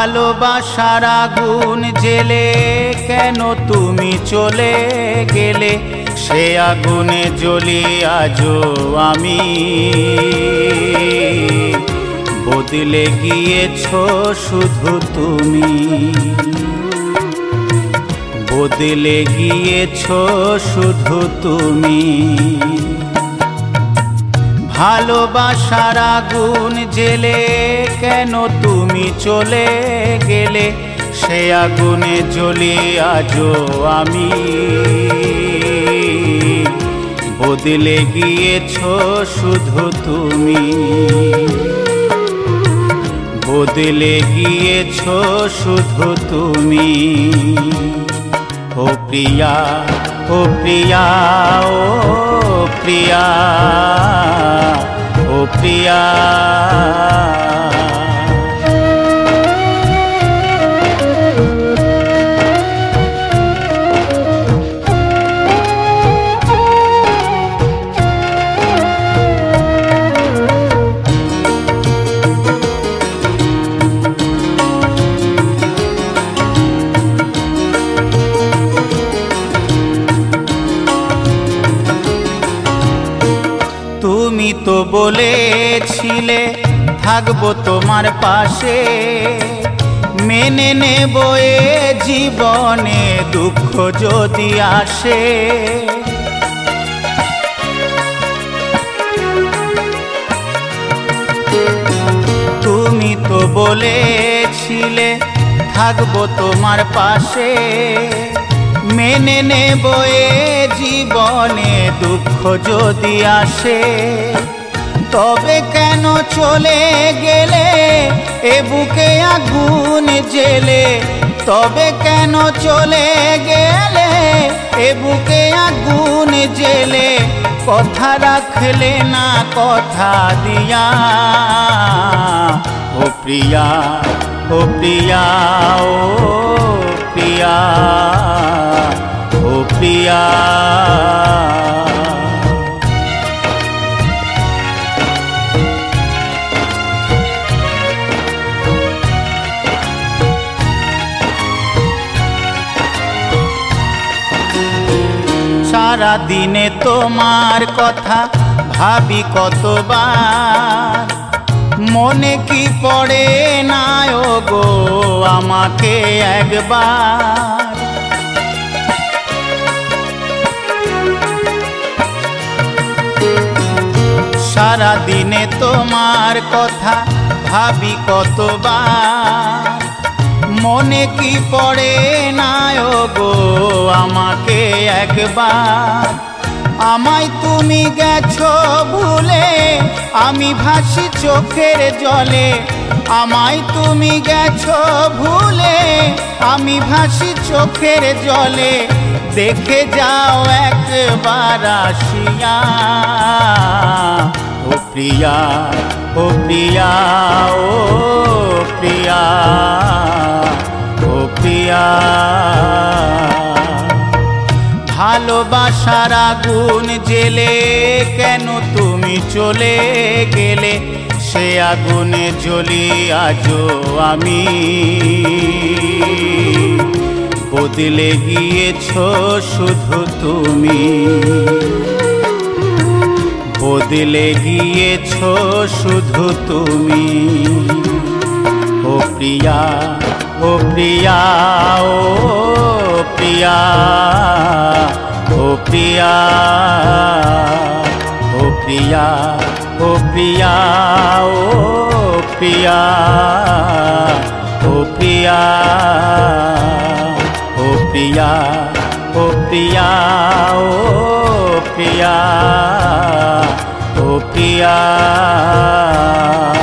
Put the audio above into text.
ভালোবাসার আগুন জেলে কেন তুমি চলে গেলে, সে আগুনে জ্বলি আজও আমি। বদলে গিয়েছো শুধু তুমি, বদলে গিয়েছো শুধু তুমি। ভালোবাসার আগুন জেলে কেন তুমি চলে গেলে, সে আগুনে জ্বলি আজও আমি। বদলে গিয়েছো শুধু তুমি, বদলে গিয়েছো শুধু তুমি। ও প্রিয়া, ও প্রিয়া, ও প্রিয়া, ও প্রিয়া। তুমি তো বলেছিলে থাকবো তোমার পাশে, মেনে নেব এ জীবনে দুঃখ যদি আসে। তুমি তো বলেছিলে থাকবো তোমার পাশে, মেনে নেব এ জীবনে দুঃখ যদি আসে। তবে কেন চলে গেলে এ বুকে আগুন জেলে, তবে কেন চলে গেলে এ বুকে আগুন জেলে। কথা রাখলে না কথা দিয়া, ও প্রিয়া, ও প্রিয়া, ও প্রিয়া, ও প্রিয়া। সারা দিনে তোমার কথা ভাবি কতবার, মনে কি পড়ে না ও গো আমাকে একবার। সারা দিনে তোমার কথা ভাবি কতবার, মনে কি পড়ে না ও গো আমাকে একবার। আমায় তুমি গেছো ভুলে, আমি ভাসি চোখের জলে। আমায় তুমি গেছো ভুলে, আমি ভাসি চোখের জলে। দেখে যাও একবার আসিয়া, ও প্রিয়া, ও প্রিয়া, ও প্রিয়া, ও প্রিয়া। ভালোবাসার আগুন জেলে কেন তুমি চলে গেলে, সে আগুনে জ্বলি আজও আমি। বদলে গিয়েছো শুধু তুমি, বদলে গিয়েছো শুধু তুমি। ও প্রিয়া, ও প্রিয়া, ও প্রিয়া, ও প্রিয়া, ও প্রিয়া, ও প্রিয়া, ও প্রিয়া, ও প্রিয়া, ও প্রিয়া, ও প্রিয়া, ও প্রিয়া, ও প্রিয়া।